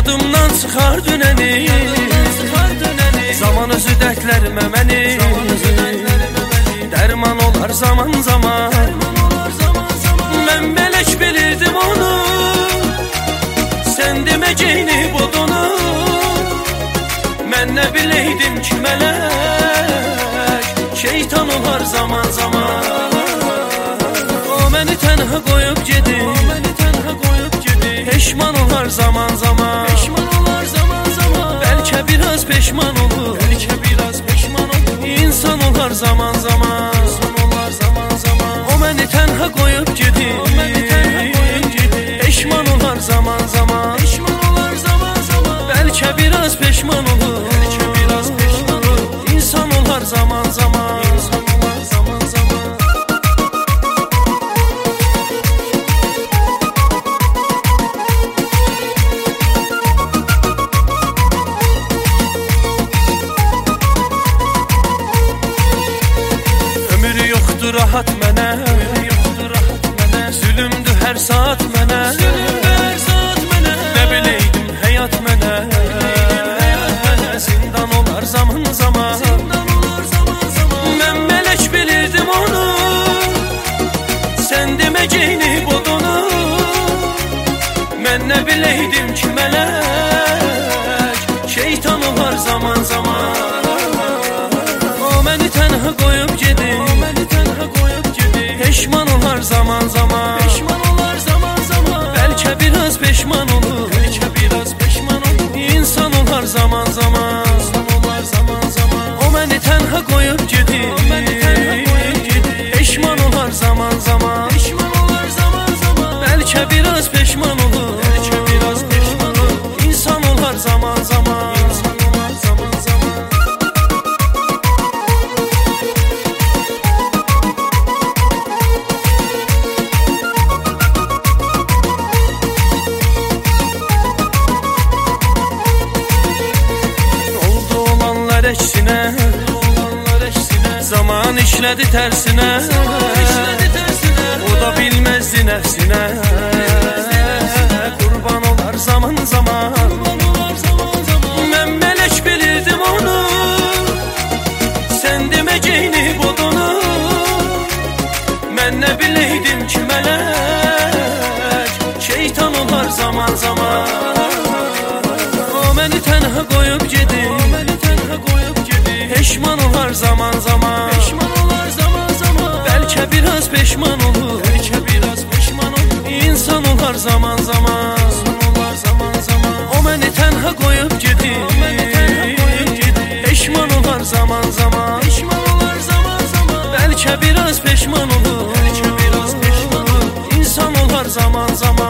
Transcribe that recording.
Yadımdan çıxar dünəni, zaman özü dərdlərimə məni. Dərman olar zaman zaman, mən belək bilirdim onu. Sən deməcəyini bodunu, mən nə biləydim ki mələk şeytan olar zaman zaman. O məni tənha qoyub gedir, peşman olar zaman zaman. Bəlkə biraz peşman olur, İnsan olar zaman zaman. O məni tənha qoyub gedir, peşman olar zaman zaman. Bəlkə biraz peşman olur, İnsan olar zaman zaman. Rahat mənə, zülümdür hər saat mənə. Nə biləydim həyat mənə, zindan olar zaman zaman. Mən mələk bilirdim onu, sən deməcəyini bodunu. Mən nə biləydim ki mələk şeytan olar zaman zaman. O məni tənha qoyub gedir, peşman olar zaman zaman. Bəlkə biraz peşman olur, İnsan olar zaman zaman. O məni tənha qoyub gedir, peşman olar zaman zaman. Bəlkə biraz peşman olur, İnsan olar zaman zaman. Əksinə, zaman işlədi tərsinə, o da bilməzdi nəfsinə. Qurban olar zaman zaman. Mən mələk bilirdim onu, sən deməcəyini bodunu. Mən nə biləydim ki mələk şeytan olar zaman zaman. O məni tənha qoyub gedir, peşman olar zaman zaman. Bəlkə biraz peşman olur, İnsan olar zaman zaman. O məni tənha qoyub gedir, peşman olar zaman zaman. Bəlkə biraz peşman olur, İnsan olar zaman zaman.